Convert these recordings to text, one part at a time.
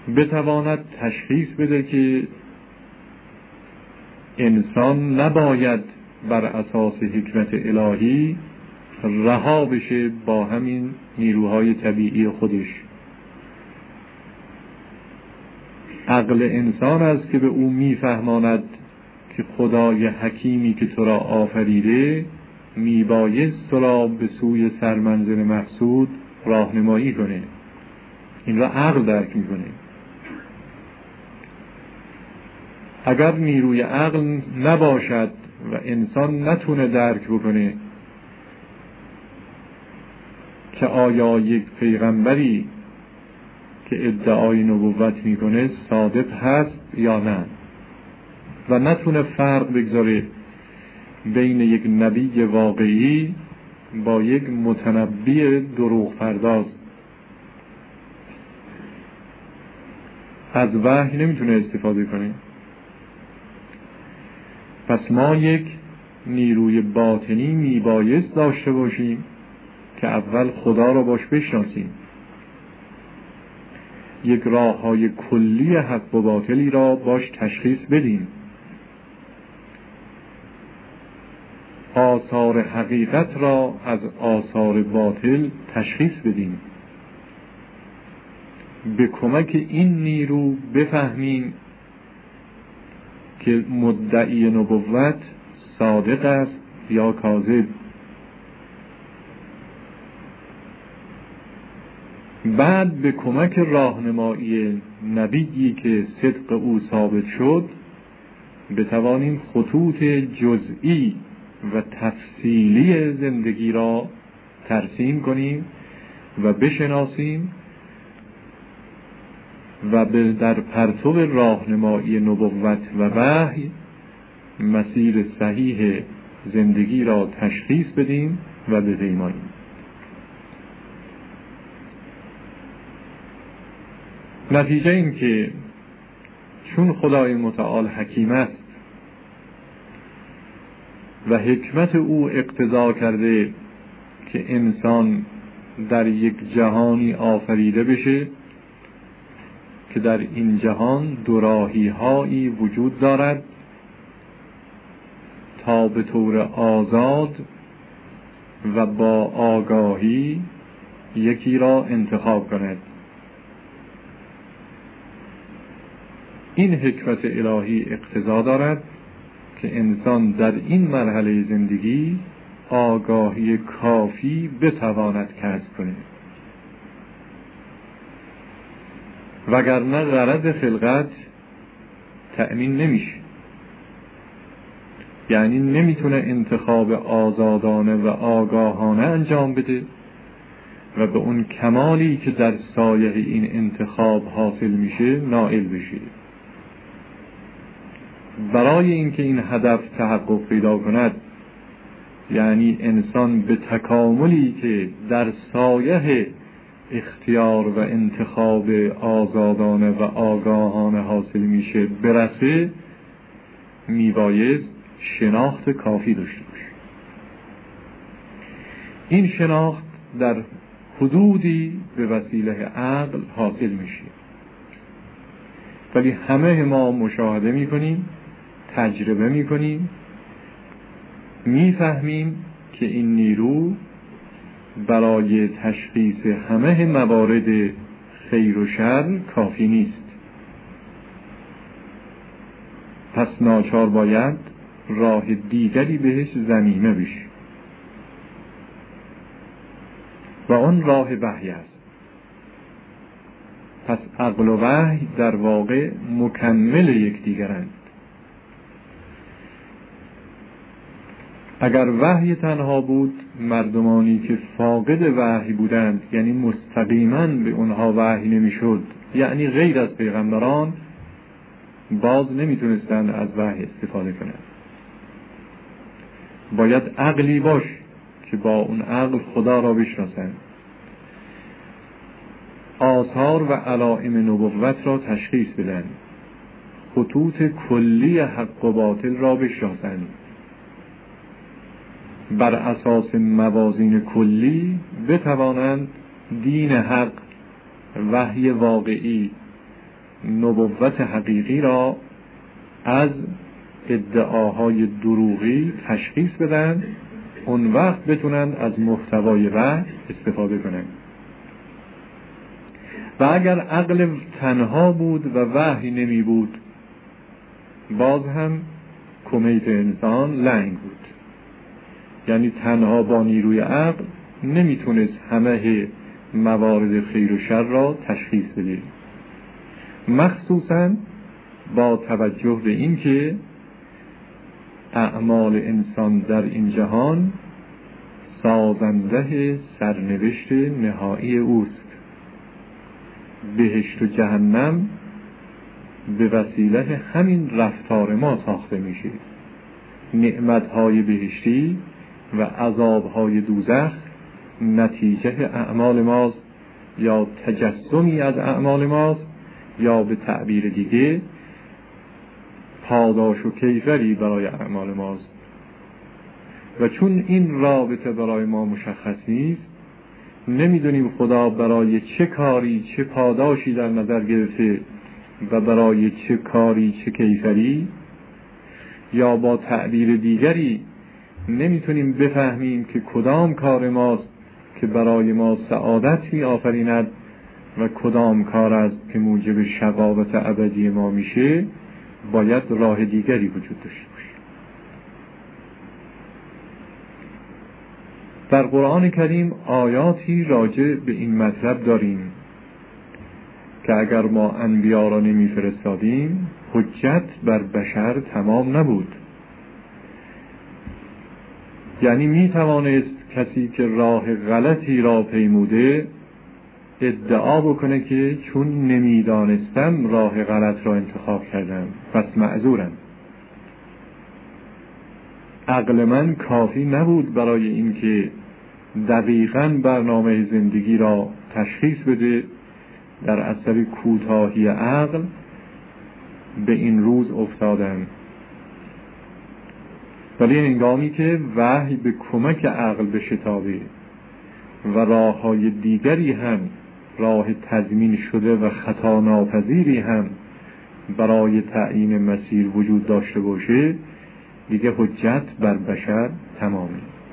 بتواند تشخیص بده که انسان نباید بر اساس حکمت الهی رها بشه با همین نیروهای طبیعی خودش. عقل انسان است که به او میفهماند که خدای حکیمی که تو را آفریده میبایست تو را به سوی سرمنزل مقصود راهنمایی کنه. این را عقل درک میکنه. اگر نیروی عقل نباشد و انسان نتونه درک بکنه که آیا یک پیغمبری که ادعای نبوت میکنه صادق هست یا نه، و نتونه فرق بگذاره بین یک نبی واقعی با یک متنبی دروغ پرداز، از وحی نمیتونه استفاده کنه. پس ما یک نیروی باطنی میبایست داشته باشیم که اول خدا را باش بشناسیم، یک راه های کلی حق و باطلی را باش تشخیص بدیم، آثار حقیقت را از آثار باطل تشخیص بدیم. به کمک این نیرو بفهمیم که مدعی نبوت صادق است یا کاذب. بعد به کمک راهنمایی نبیی که صدق او ثابت شد بتوانیم خطوط جزئی و تفصیلی زندگی را ترسیم کنیم و بشناسیم و در پرتو راهنمایی نبوت و وحی مسیر صحیح زندگی را تشخیص بدیم و بپیماییم. نتیجه این که چون خدای متعال حکیم است و حکمت او اقتضا کرده که انسان در یک جهانی آفریده بشه که در این جهان دوراهی هایی وجود دارد تا به طور آزاد و با آگاهی یکی را انتخاب کند. این حکمت الهی اقتضا دارد که انسان در این مرحله زندگی آگاهی کافی بتواند کسب کند، وگرنه غرض خلقت تأمین نمیشه. یعنی نمیتونه انتخاب آزادانه و آگاهانه انجام بده و به اون کمالی که در سایه این انتخاب حاصل میشه نائل بشه. برای اینکه این هدف تحقق پیدا کند، یعنی انسان به تکاملی که در سایه اختیار و انتخاب آزادانه و آگاهانه حاصل میشه برسه، میبایست شناخت کافی داشته باشه. این شناخت در حدودی به وسیله عقل حاصل میشه، ولی همه ما مشاهده میکنیم، تجربه میکنیم، میفهمیم که این نیرو برای تشخیص همه موارد خیر و شر کافی نیست. پس ناچار باید راه دیگری بهش ضمیمه بشه و اون راه وحی است. پس عقل و وحی در واقع مکمل یکدیگرند. اگر وحی تنها بود، مردمانی که فاقد وحی بودند، یعنی مستقیما به اونها وحی نمیشد، یعنی غیر از پیغمبران، باز نمیتونستند از وحی استفاده کنند. باید عقلی باش که با اون عقل خدا را بشناسند، آثار و علائم نبوت را تشخیص بدن، خطوط کلی حق و باطل را بشناسند، بر اساس موازین کلی بتوانند دین حق، وحی واقعی نبوت حقیقی را از ادعاهای دروغی تشخیص بدن، اون وقت بتونن از محتوای وحی استفاده کنن. و اگر عقل تنها بود و وحی نمی بود، باز هم کمیت انسان لنگ بود. یعنی تنها با نیروی عقل نمیتونست همه موارد خیر و شر را تشخیص بده، مخصوصا با توجه به این که اعمال انسان در این جهان سازنده سرنوشت نهایی اوست. بهشت و جهنم به وسیله همین رفتار ما ساخته میشه. نعمتهای بهشتی و عذابهای دوزخ نتیجه اعمال ماست، یا تجسمی از اعمال ماست، یا به تعبیر دیگه پاداش و کیفری برای اعمال ماست. و چون این رابطه برای ما مشخص نیست، نمیدونیم خدا برای چه کاری چه پاداشی در نظر گرفته و برای چه کاری چه کیفری، یا با تعبیر دیگری نمیتونیم بفهمیم که کدام کار ماست که برای ما سعادت می آفریند و کدام کار است که موجب شقاوت ابدی ما میشه. باید راه دیگری وجود داشته باشه. در قرآن کریم آیاتی راجع به این مطلب داریم که اگر ما انبیا را نمی فرستادیم حجت بر بشر تمام نبود. یعنی می توانست کسی که راه غلطی را پیموده ادعا بکنه که چون نمیدانستم راه غلط را انتخاب کردم پس معذورم. عقل من کافی نبود برای اینکه دقیقاً برنامه زندگی را تشخیص بده. در اثر کوتاهی عقل به این روز افتادم. ولی هنگامی که وحی به کمک عقل بشتابه و راه‌های دیگری هم راه تضمین شده و خطا ناپذیری هم برای تعیین مسیر وجود داشته باشه، دیگه حجت بر بشر تمامه.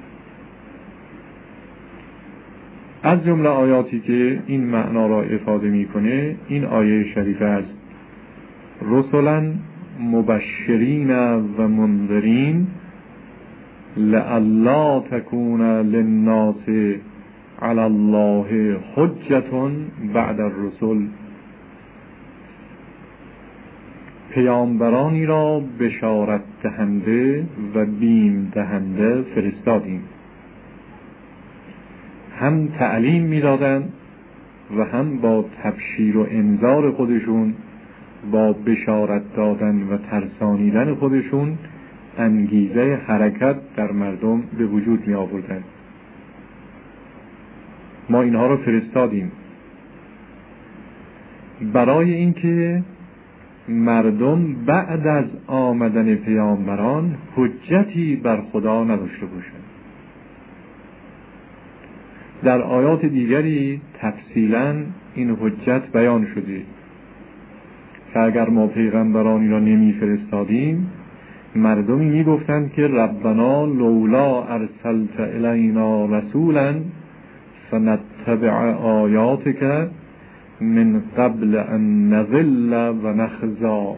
از جمله آیاتی که این معنا را افاده میکنه این آیه شریفه است: رسلا مبشرین و منذرین لئلا تکون للناس علی الله حجة بعد الرسل. پیامبرانی را بشارت دهنده و بیم دهنده فرستادیم. هم تعلیم میدادن و هم با تبشیر و انذار خودشون، با بشارت دادن و ترسانیدن خودشون انگیزه حرکت در مردم به وجود می آوردن. ما اینها رو فرستادیم برای اینکه مردم بعد از آمدن پیامبران حجتی بر خدا نداشته باشند. در آیات دیگری تفصیلاً این حجت بیان شده که اگر ما پیغمبرانی را نمی فرستادیم مردمی می گفتند که ربنا لولا ارسلت الینا رسولا فنتبع آیاتک من قبل ان نذل و نخزا.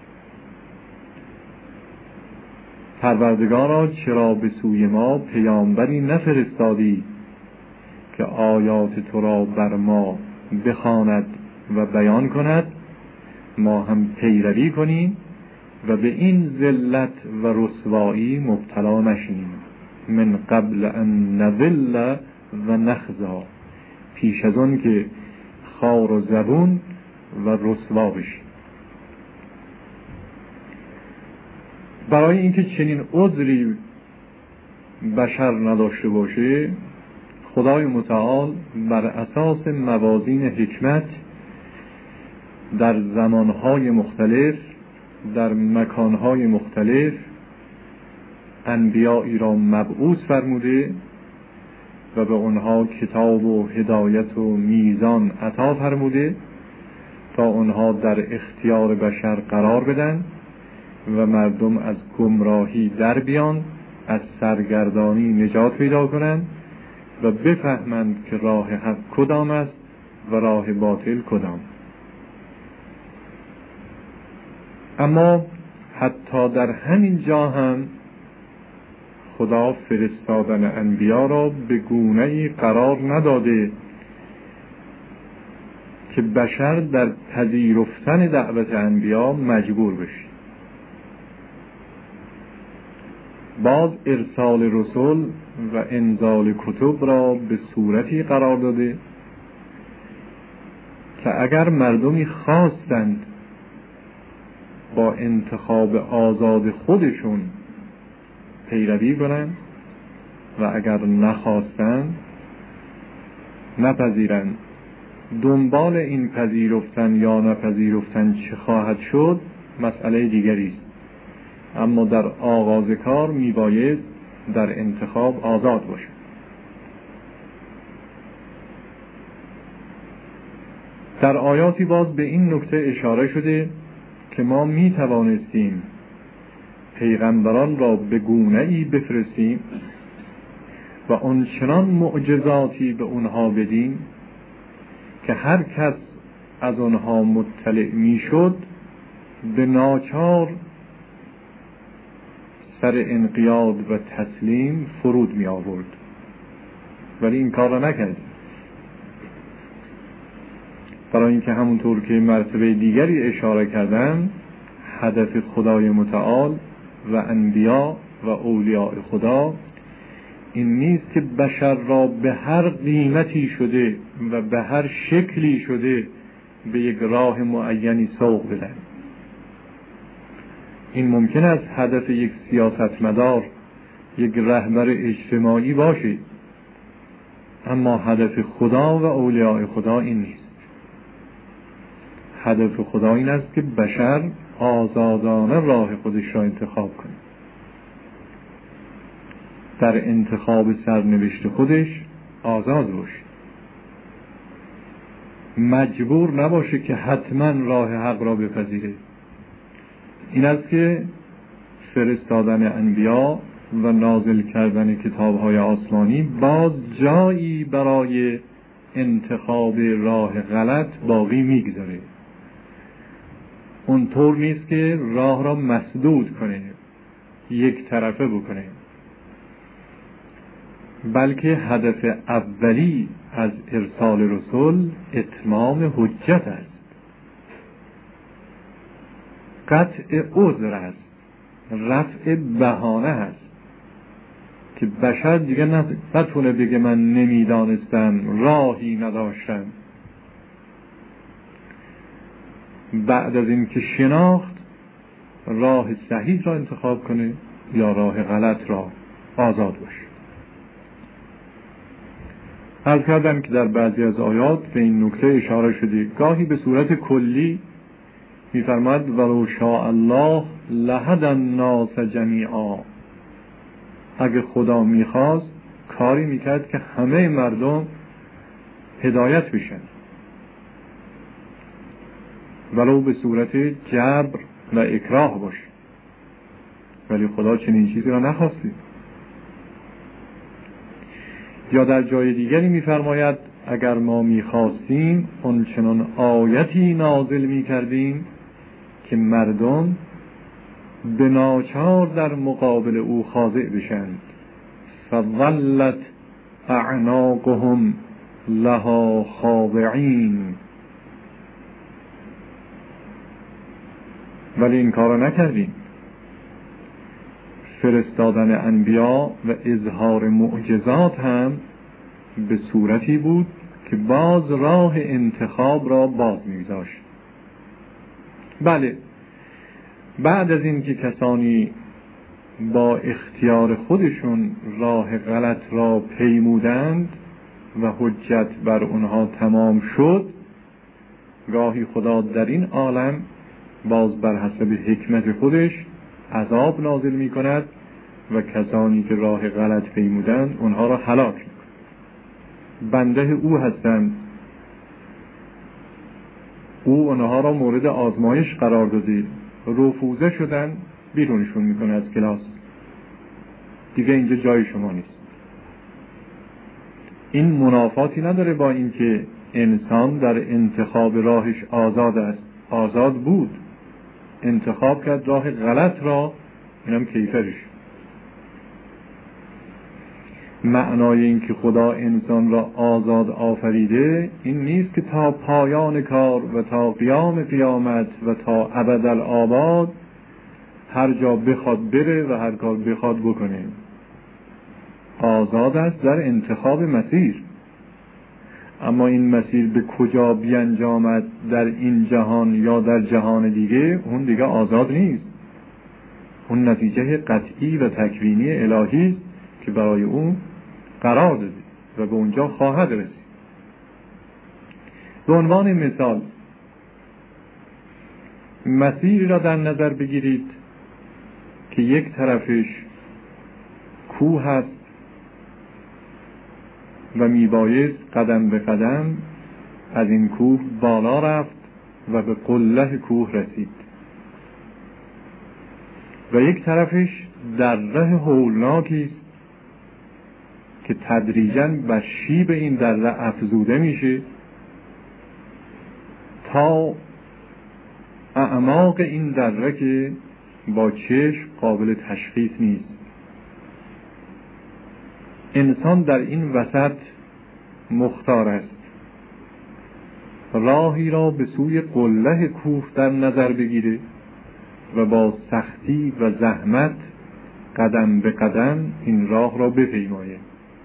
پروردگارا چرا به سوی ما پیامبری نفرستادی که آیات تو را بر ما بخواند و بیان کند، ما هم پیروی کنیم و به این ذلت و رسوایی مبتلا نشیم. من قبل ان نذل و نخزا، پیش از اون که خار و زبون و رسوا بشیم. برای اینکه چنین عذری بشر نداشته باشه، خدای متعال بر اساس موازین حکمت در زمانهای مختلف در مکانهای مختلف انبیایی را مبعوث فرموده و به آنها کتاب و هدایت و میزان عطا فرموده تا اونها در اختیار بشر قرار بدن و مردم از گمراهی در بیان، از سرگردانی نجات پیدا کنند و بفهمند که راه حق کدام است و راه باطل کدام. اما حتی در همین جا هم خدا فرستادن انبیا را به گونه‌ای قرار نداده که بشر در پذیرفتن دعوت انبیا مجبور بشه. باز ارسال رسول و انزال کتب را به صورتی قرار داده که اگر مردمی خواستند با انتخاب آزاد خودشون پیروی کنند و اگر نخواستند نپذیرند. دنبال این پذیرفتن یا نپذیرفتن چه خواهد شد مسئله دیگری است، اما در آغاز کار میباید در انتخاب آزاد باشد. در آیاتی باز به این نکته اشاره شده که ما میتوانستیم پیغمبران را به گونه‌ای بفرستیم و آنچنان معجزاتی به اونها بدیم که هر کس از آنها مطلع میشد به ناچار سر انقیاد و تسلیم فرود می آورد، ولی این کار را نکرد. برای اینکه همونطور که مرتبه دیگری اشاره کردم، هدف خدای متعال و انبیا و اولیاء خدا این نیست که بشر را به هر قیمتی شده و به هر شکلی شده به یک راه معینی سوق بدن. این ممکن است هدف یک سیاستمدار، یک رهبر اجتماعی باشه، اما هدف خدا و اولیاء خدا این نیست. هدف خدا این است که بشر آزادانه راه خودش را انتخاب کنه، در انتخاب سرنوشت خودش آزاد باشه، مجبور نباشه که حتما راه حق را بپذیره. این است که فرستادن انبیا و نازل کردن کتاب‌های آسمانی باز جایی برای انتخاب راه غلط باقی میگذاره. اونطور نیست که راه را مسدود کنه، یک طرفه بکنه، بلکه هدف اولی از ارسال رسول اتمام حجت است، قطع عذر است، رفع بهانه است که بشر دیگه نتونه بگه من نمیدانستم، راهی نداشتم. بعد از این که شناخت، راه صحیح را انتخاب کنه یا راه غلط را، آزاد باشه. عرض کردم که در بعضی از آیات به این نکته اشاره شده، گاهی به صورت کلی می‌فرماید ولو شاء الله لهدی الناس جمیعا. اگه خدا میخواست کاری میکرد که همه مردم هدایت بشن، ولو به صورت جبر و اکراه باشه، ولی خدا چنین چیزی را نخواسته. یا در جای دیگری میفرماید اگر ما میخواستیم آنچنان آیتی نازل میکردیم که مردم به ناچار در مقابل او خاضع بشند، فظلت اعناقهم لها خاضعین. ولی این کار را نکردیم. فرستادن انبیا و اظهار معجزات هم به صورتی بود که باز راه انتخاب را باز می‌گذاشت. بله، بعد از این که کسانی با اختیار خودشون راه غلط را پیمودند و حجت بر اونها تمام شد، گاهی خدا در این عالم باز بر حسب حکمت خودش عذاب نازل می کند و کسانی که راه غلط پیمودند اونها را هلاک می کند. بنده او هستند او اونها را مورد آزمایش قرار داده، رفوزه شدن، بیرونشون میکنه از کلاس، دیگه اینجا جای شما نیست. این منافاتی نداره با اینکه انسان در انتخاب راهش آزاد است. آزاد بود، انتخاب کرد راه غلط را، اینم کیفرش. معنای این که خدا انسان را آزاد آفریده این نیست که تا پایان کار و تا قیام قیامت و تا ابدالآباد هر جا بخواد بره و هر کار بخواد بکنه. آزاد است در انتخاب مسیر، اما این مسیر به کجا بیانجامد، در این جهان یا در جهان دیگه، اون دیگه آزاد نیست. اون نتیجه قطعی و تکوینی الهی است که برای اون قرار داده و به اونجا خواهد رسید. به عنوان مثال مسیری را در نظر بگیرید که یک طرفش کوه است و میبایست قدم به قدم از این کوه بالا رفت و به قله کوه رسید، و یک طرفش دره هولناکی است که تدریجاً بر شیب این دره افزوده میشه تا اعماق این دره که با چشم قابل تشخیص نیست. انسان در این وسط مختار است، راهی را به سوی قله کوه در نظر بگیره و با سختی و زحمت قدم به قدم این راه را بپیماید،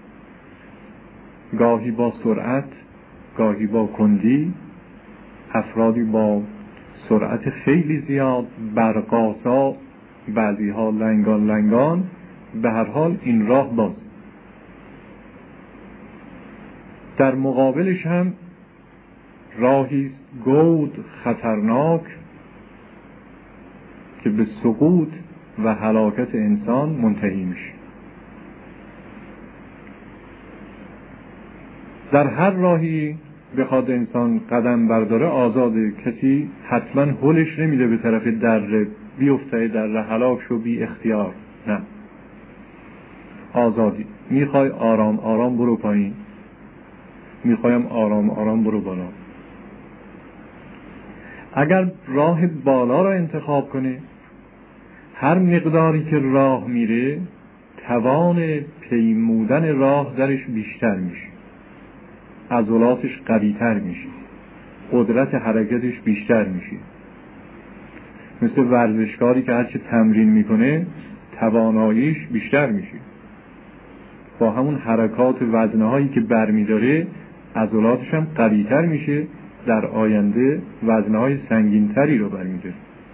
گاهی با سرعت، گاهی با کندی، افرادی با سرعت خیلی زیاد، برقاسا، بعضی ها لنگان لنگان، به هر حال این راه باز. در مقابلش هم راهی گود خطرناک که به سقوط و هلاکت انسان منتهی میشه. در هر راهی بخواد انسان قدم برداره آزاده، کسی حتما هلش نمیده به طرف دره بیفته دره هلاک شو بی اختیار، نه، آزادی. میخوای آرام آرام برو پایین، میخوایم آرام آرام برو بالا. اگر راه بالا را انتخاب کنه، هر مقداری که راه میره توان پیمودن راه درش بیشتر میشه، عضلاتش قوی‌تر میشه، قدرت حرکتش بیشتر میشه. مثل ورزشکاری که هرچه تمرین میکنه تواناییش بیشتر میشه، با همون حرکات وزنهایی که برمیداره عضلاتش هم قوی‌تر میشه، در آینده وزنهای سنگین‌تری رو برمیداره.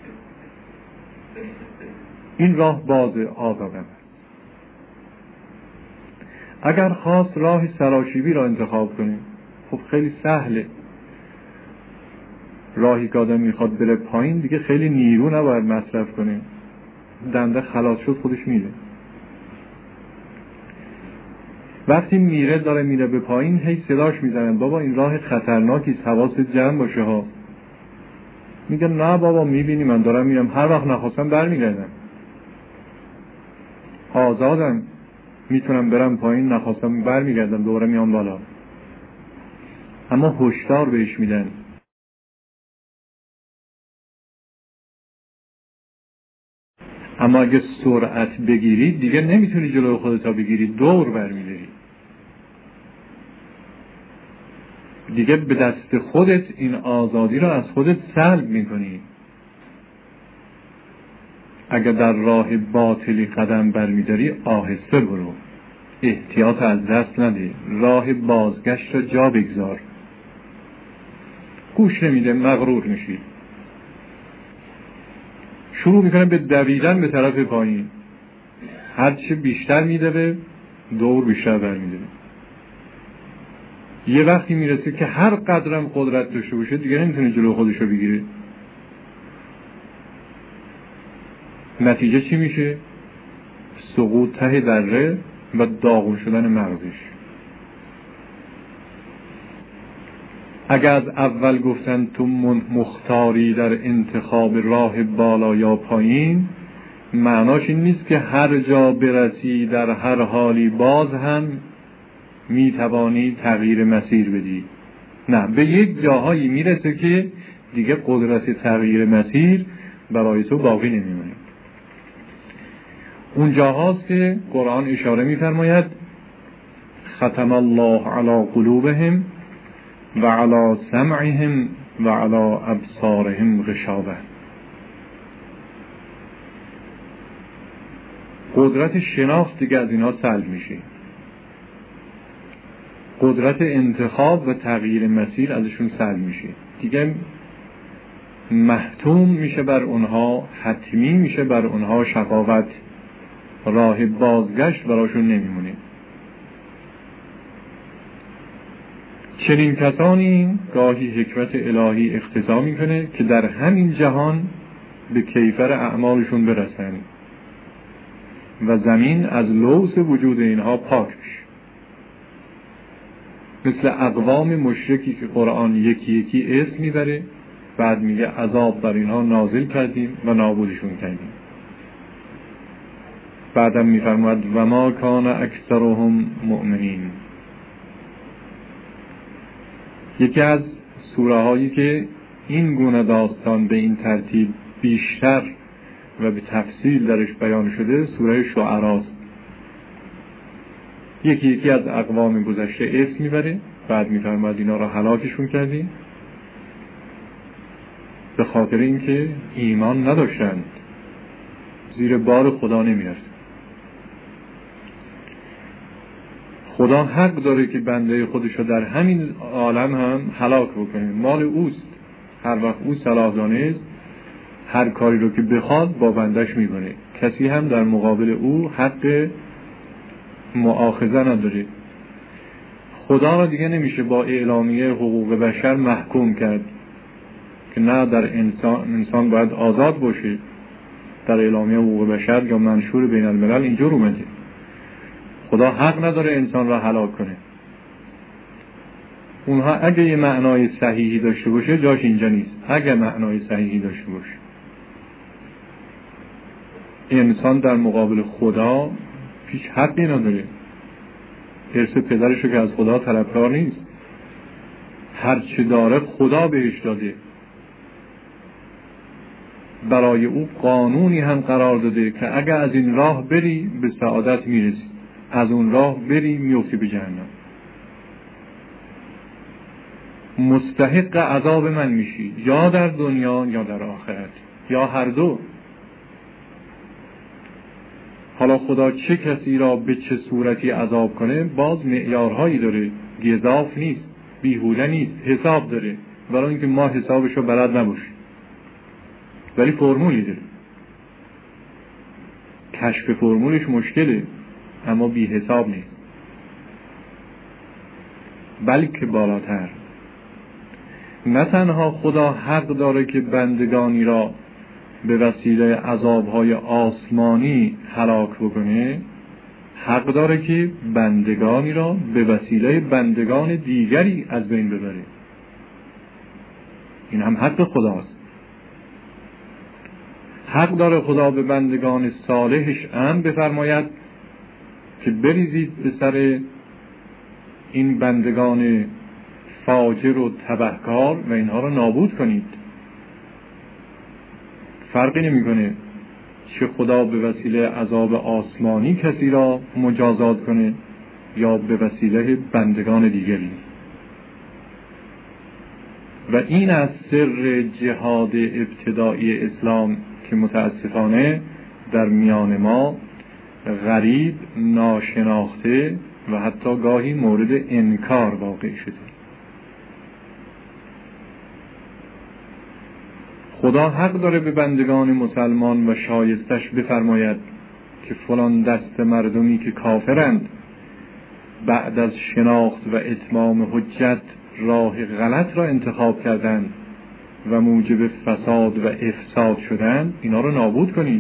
این راه باز آزادم. اگر خواست راه سراشیبی را انتخاب کنه، خب خیلی سهله. راهی که آدم میخواد بره پایین دیگه خیلی نیرو نباید مصرف کنه، دنده خلاص شد خودش میره. وقتی میره داره میره به پایین، هی صداش میزنن بابا این راه خطرناکی، حواست جمع باشه ها. میگه نه بابا میبینی من دارم میرم، هر وقت نخواستم برمیگردم، آزادم، میتونم برم پایین، نخواستم برمیگردم دوباره میام بالا. اما هشدار بهش میدن اما اگه سرعت بگیری دیگه نمیتونی جلوی خودت بگیری، دور برمیداری، دیگه به دست خودت این آزادی رو از خودت سلب میکنی. اگر در راه باطلی قدم برمیداری آهسته برو، احتیاط از دست نده، راه بازگشت رو جا بگذار. گوش نمیده، مغرور میشی، شروع میکنه به دویدن به طرف پایین، هرچه بیشتر میدوه دور بیشتر برمیداره. یه وقتی میرسه که هر قدرم قدرت داشته باشه دیگه نمیتونه جلو خودشو بگیره. نتیجه چی میشه؟ سقوط ته دره و داغون شدن مغزش. اگر از اول گفتن تو مختاری در انتخاب راه بالا یا پایین، معناش این نیست که هر جا برسی در هر حالی باز هم میتوانی تغییر مسیر بدی. نه، به یک جاهایی میرسه که دیگه قدرت تغییر مسیر برای تو باقی نمیمونه. اون جاهاست که قرآن اشاره میفرماید ختم الله علی قلوبهم و علی سمعهم و علی ابصارهم غشاوه. قدرت شناخت دیگه از اینا سلب میشه، قدرت انتخاب و تغییر مسیر ازشون سلب میشه، دیگه محتوم میشه بر اونها، حتمی میشه بر اونها شقاوت، راه بازگشت براشون نمیمونه. چنین کسانی گاهی حکمت الهی اقتضا میکنه که در همین جهان به کیفر اعمالشون برسن و زمین از لوث وجود اینها پاک بشه، مثل اقوام مشرکی که قرآن یکی یکی اسم میبره، بعد میگه عذاب بر اینها نازل کردیم و نابودشون کردیم. بعدم میفرماید و ما کان اکثرهم مؤمنین. یکی از سوره هایی که این گونه داستان به این ترتیب بیشتر و به تفصیل درش بیان شده سوره شعراست. یکی یکی از اقوام گذشته اسم میبره، بعد میفرماید اینا را هلاکشون کردیم به خاطر اینکه ایمان نداشتند، زیر بار خدا نمیرسند. خدا حق داره که بنده خودشو در همین عالم هم هلاک بکنه، مال اوست. هر وقت او صلاح دانست هر کاری رو که بخواد با بندش میکنه، کسی هم در مقابل او حق مؤاخذه نداره. خدا را دیگه نمیشه با اعلامیه حقوق بشر محکوم کرد که نه، در انسان باید آزاد باشه. در اعلامیه حقوق بشر یا منشور بین الملل اینجور اومده خدا حق نداره انسان را هلاک کنه. اونها اگه یه معنای صحیحی داشته باشه جاش اینجا نیست. اگه معنای صحیحی داشته باشه، انسان در مقابل خدا هیچ حقی نداره. ارث پدرشو که از خدا طلبکار نیست، هر چه داره خدا بهش داده، برای او قانونی هم قرار داده که اگه از این راه بری به سعادت میرسی، از اون راه بری میفتی به جهنم، مستحق عذاب من میشی، یا در دنیا یا در آخرت، یا هر دو. حالا خدا چه کسی را به چه صورتی عذاب کنه باز معیارهایی داره، گزاف نیست، بیهوده نیست، حساب داره، برای اینکه ما حسابشو بلد نباشیم، ولی فرمولی داره. کشف فرمولش مشکله اما بی حساب نیست، بلکه بالاتر. نه تنها خدا حق داره که بندگانی را به وسیله عذابهای آسمانی هلاک بکنه، حق داره که بندگانی را به وسیله بندگان دیگری از بین ببره. این هم حق خداست. حق داره خدا به بندگان صالحش امر بفرماید که بریزید به سر این بندگان فاجر و تبهکار و اینها را نابود کنید. فرقی نمیکنه چه خدا به وسیله عذاب آسمانی کسی را مجازات کنه یا به وسیله بندگان دیگری. و این از سر جهاد ابتدایی اسلام که متاسفانه در میان ما غریب، ناشناخته و حتی گاهی مورد انکار واقع شده. خدا حق داره به بندگان مسلمان و شایستش بفرماید که فلان دست مردمی که کافرند بعد از شناخت و اتمام حجت راه غلط را انتخاب کردند و موجب فساد و افساد شدند، اینا رو نابود کنید.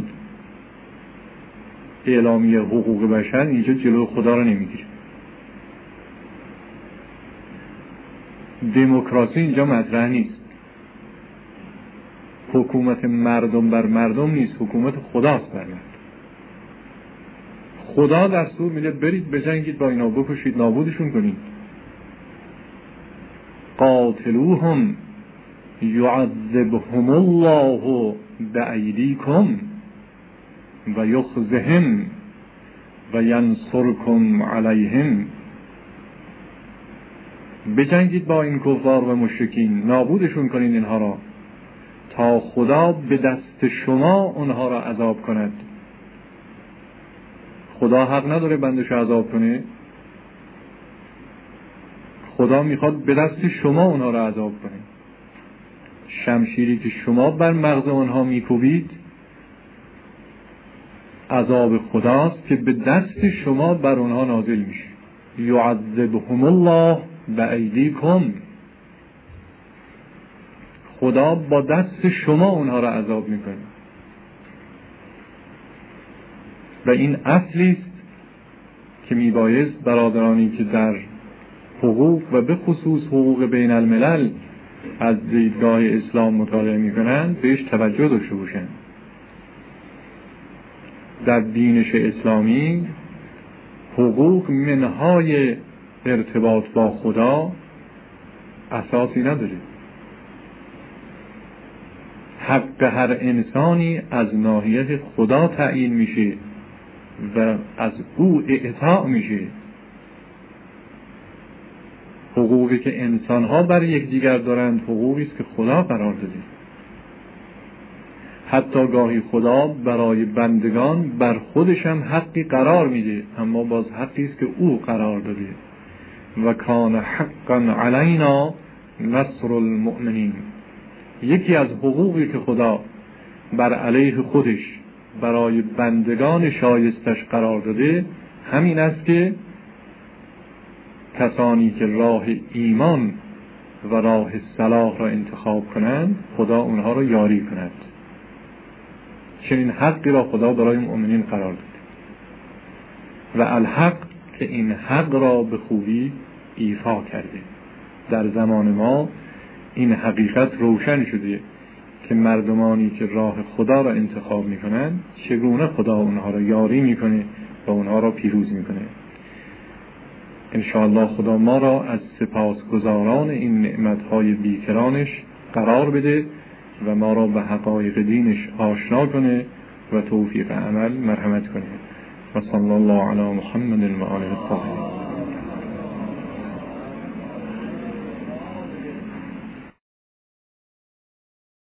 اعلامیه حقوق بشر اینجا جلو خدا رو نمیگیره. دموکراسی اینجا مطرح نیست. حکومت مردم بر مردم نیست، حکومت خداست بر مردم. خدا دستور میده برید بجنگید با اینا، بکشید، نابودشون کنید. قاتلوهم یعذبهم الله بأیدیکم و یخزهم و ینصرکم علیهم. بجنگید با این کفار و مشرکین، نابودشون کنید اینها را، تا خدا به دست شما اونها را عذاب کند. خدا حق نداره بندش عذاب کنه. خدا میخواد به دست شما اونها را عذاب کنه. شمشیری که شما بر مغز اونها میکوبید عذاب خداست که به دست شما بر اونها نازل میشه. یعذبهم الله بأیدیکم. خدا با دست شما اونها را عذاب میکنه. و این اصلی است که میبایست برادرانی که در حقوق و به خصوص حقوق بین الملل از دیدگاه اسلام مطالعه میکنند بهش توجه داشته باشند. در دینش اسلامی حقوق منهای ارتباط با خدا اساسی نداره. حق هر انسانی از ناحیه خدا تعیین میشه و از او اعطا میشه. حقوقی که انسانها بر یکدیگر دارند حقوقی است که خدا قرار داده. حتی گاهی خدا برای بندگان بر خودش هم حقی قرار میده، اما باز حقی است که او قرار داده. و کان حقا علینا نصر المؤمنین. یکی از حقوقی که خدا بر علیه خودش برای بندگان شایستش قرار داده همین است که کسانی که راه ایمان و راه صلاح را انتخاب کنند خدا اونها را یاری کند. چنین حقی را خدا برای مؤمنین قرار داده و الحق که این حق را به خوبی ایفا کرده. در زمان ما این حقیقت روشن شده که مردمانی که راه خدا را انتخاب میکنند چگونه خدا اونها را یاری میکنه و اونها را پیروز میکنه. انشاءالله خدا ما را از سپاسگزاران این نعمتهای بیکرانش قرار بده و ما را به حقایق دینش آشنا کنه و توفیق عمل مرحمت کنه. و صلی الله علی محمد و آله الطاهرین.